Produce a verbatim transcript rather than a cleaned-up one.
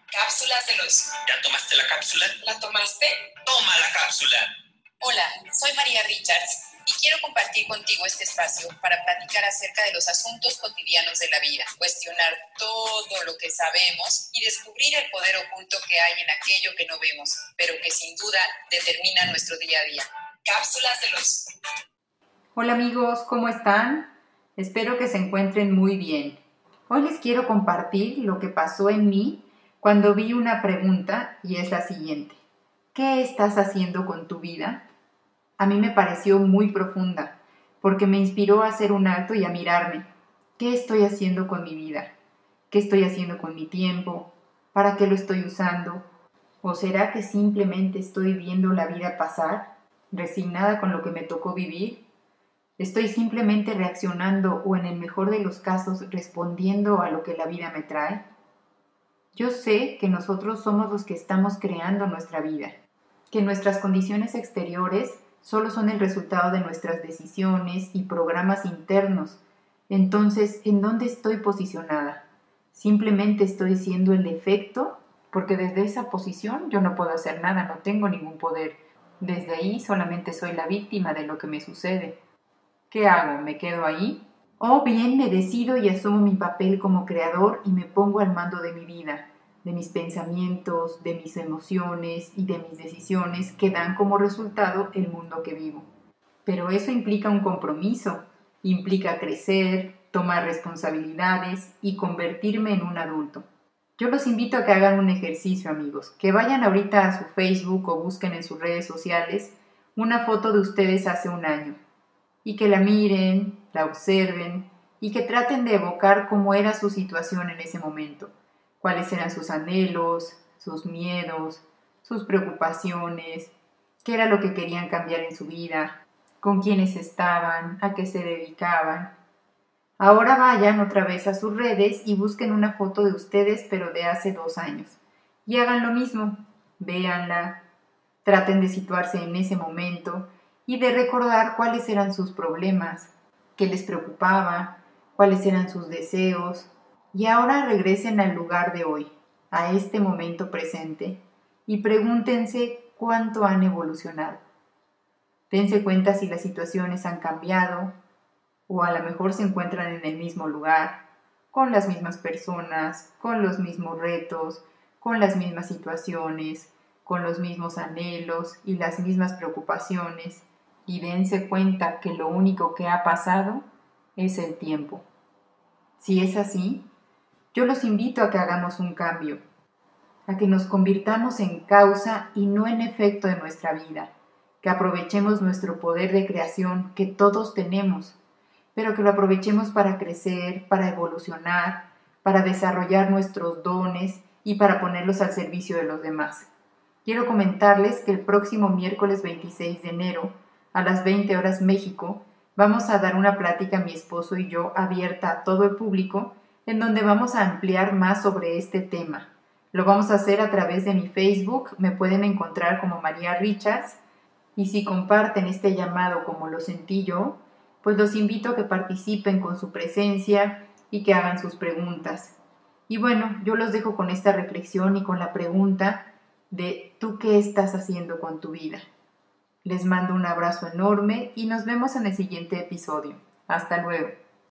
Cápsulas de los... ¿Ya tomaste la cápsula? ¿La tomaste? ¡Toma la cápsula! Hola, soy María Richards y quiero compartir contigo este espacio para platicar acerca de los asuntos cotidianos de la vida, cuestionar todo lo que sabemos y descubrir el poder oculto que hay en aquello que no vemos, pero que sin duda determina nuestro día a día. Cápsulas de los... Hola amigos, ¿cómo están? Espero que se encuentren muy bien. Hoy les quiero compartir lo que pasó en mí cuando vi una pregunta y es la siguiente. ¿Qué estás haciendo con tu vida? A mí me pareció muy profunda porque me inspiró a hacer un alto y a mirarme. ¿Qué estoy haciendo con mi vida? ¿Qué estoy haciendo con mi tiempo? ¿Para qué lo estoy usando? ¿O será que simplemente estoy viendo la vida pasar, resignada con lo que me tocó vivir? ¿Estoy simplemente reaccionando o en el mejor de los casos respondiendo a lo que la vida me trae? Yo sé que nosotros somos los que estamos creando nuestra vida, que nuestras condiciones exteriores solo son el resultado de nuestras decisiones y programas internos. Entonces, ¿en dónde estoy posicionada? ¿Simplemente estoy siendo el efecto? Porque desde esa posición yo no puedo hacer nada, no tengo ningún poder. Desde ahí solamente soy la víctima de lo que me sucede. ¿Qué hago? ¿Me quedo ahí? O bien me decido y asumo mi papel como creador y me pongo al mando de mi vida, de mis pensamientos, de mis emociones y de mis decisiones que dan como resultado el mundo que vivo. Pero eso implica un compromiso, implica crecer, tomar responsabilidades y convertirme en un adulto. Yo los invito a que hagan un ejercicio, amigos, que vayan ahorita a su Facebook o busquen en sus redes sociales una foto de ustedes hace un año y que la miren, la observen y que traten de evocar cómo era su situación en ese momento, cuáles eran sus anhelos, sus miedos, sus preocupaciones, qué era lo que querían cambiar en su vida, con quiénes estaban, a qué se dedicaban. Ahora vayan otra vez a sus redes y busquen una foto de ustedes pero de hace dos años y hagan lo mismo, véanla, traten de situarse en ese momento y de recordar cuáles eran sus problemas, qué les preocupaba, cuáles eran sus deseos. Y ahora regresen al lugar de hoy, a este momento presente, y pregúntense cuánto han evolucionado. Dense cuenta si las situaciones han cambiado, o a lo mejor se encuentran en el mismo lugar, con las mismas personas, con los mismos retos, con las mismas situaciones, con los mismos anhelos y las mismas preocupaciones, y dense cuenta que lo único que ha pasado es el tiempo. Si es así, yo los invito a que hagamos un cambio, a que nos convirtamos en causa y no en efecto de nuestra vida, que aprovechemos nuestro poder de creación que todos tenemos, pero que lo aprovechemos para crecer, para evolucionar, para desarrollar nuestros dones y para ponerlos al servicio de los demás. Quiero comentarles que el próximo miércoles veintiséis de enero, a las veinte horas México, vamos a dar una plática mi esposo y yo abierta a todo el público, en donde vamos a ampliar más sobre este tema. Lo vamos a hacer a través de mi Facebook, me pueden encontrar como María Richards, y si comparten este llamado como lo sentí yo, pues los invito a que participen con su presencia y que hagan sus preguntas. Y bueno, yo los dejo con esta reflexión y con la pregunta de ¿tú qué estás haciendo con tu vida? Les mando un abrazo enorme y nos vemos en el siguiente episodio. Hasta luego.